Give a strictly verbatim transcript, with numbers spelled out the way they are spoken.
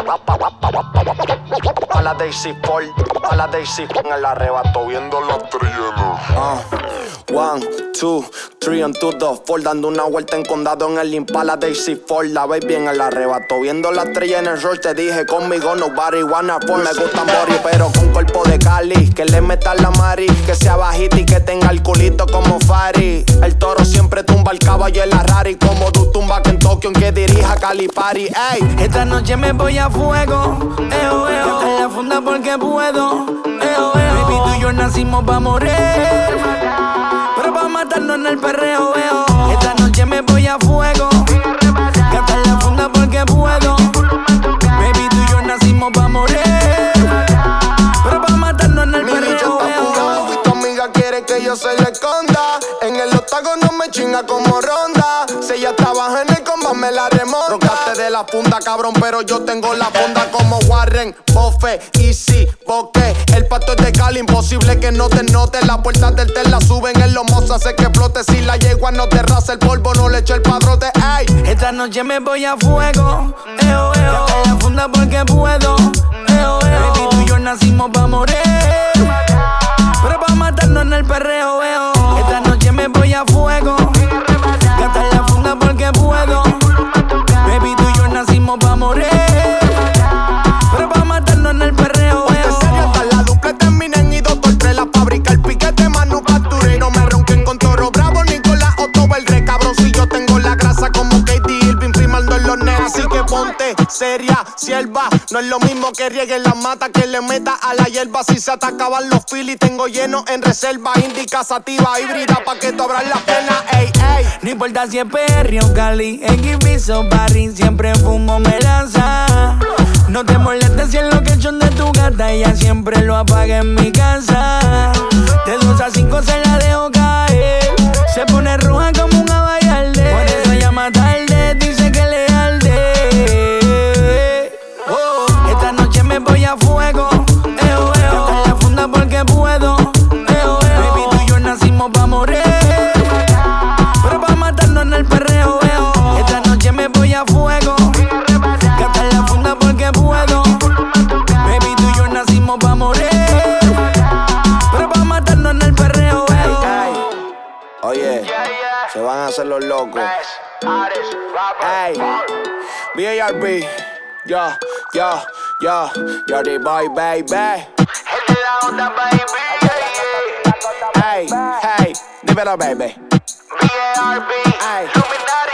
A la Daisy Ford, a la Daisy en el arrebato viendo la estrella. Uh, one, two, three, on two, dos, four, dando una vuelta en condado en el Impala Daisy Ford. La baby en el arrebato viendo la estrella en el roll. Te dije conmigo nobody wanna fall. Me gustan body pero con cuerpo de Cali. Que le meta la mari, que sea bajita y que tenga el culito como Fari. El toro siempre tumba el caballo en la Rari. Como tú tumba en Tokio en que dirija Calipari. Ey, esta noche me voy a fuego. Eo, eo, en la funda porque puedo. Eo, eo, baby, tú y yo nacimos pa' morir, pero pa' matarnos en el perreo, eo. Esta noche me voy a fuego. Gastar la funda porque puedo. Baby, tú y yo nacimos pa' morir, pero pa' matarnos en el mi perreo, eo. Y tu amiga quiere que yo se le esconda. En el octágono me chinga como ronda. Si ella trabaja en el comba me la remonta. Roncaste de la funda, cabrón, pero yo tengo la funda como Warren, Buffett, Easy, Boque. El pato es de Cali, imposible que no te note. Las puertas del tel la suben en los mozos, hace que explote. Si la yegua no te raza el polvo, no le echo el padrote, ey. Esta noche me voy a fuego. Eo, eo, gastar la funda porque puedo. Eo, eo, baby, tú y yo nacimos pa' morir, pero pa' matarnos en el perreo, eo. Esta noche me voy a fuego. Gastar la funda porque puedo. Baby, tú y yo nacimos pa' morir, pero pa' matarnos en el perreo, Ponte eo. serio, hasta la dupla terminen y dos por tres la fábrica. El piquete manufacturé. No me ronquen con Toro Bravo ni con la Otto Belre. Cabrón, si yo tengo la grasa como Katie Irving firmando en los nenes. Así que ponte seria, sierva. No es lo mismo que rieguen la mata que le meta a la hierba. Si se te acaban los filis, tengo lleno en reserva. Indica sativa, híbrida, pa' que tú abras la pena, ey, ey. No importa si es Perry o Cali, en Ibiza o Barry, siempre fumo melaza. No te molestes si es lo que echó de tu gata, ella siempre lo apaga en mi casa. De dos a cinco se la dejo caer, se pone roja como un abayalde. Por eso llama tarde, dice que le arde. Oh, esta noche me voy a fuego. Eo, eo, gastar la funda porque puedo. Eo, eo, baby, tú y yo nacimos pa' morir, pero pa' matarnos en el perreo, eo. Esta noche me voy a fuego. Gastar la funda porque puedo. Baby, tú y yo nacimos pa' morir, pero pa' matarnos en el perreo, eo. Oye, se van a hacer los locos. Ey, B A R B, yo, yo, yo, yo the boy, baby. Hey, hey, dímelo, baby. B A R B, Ay. Illuminati.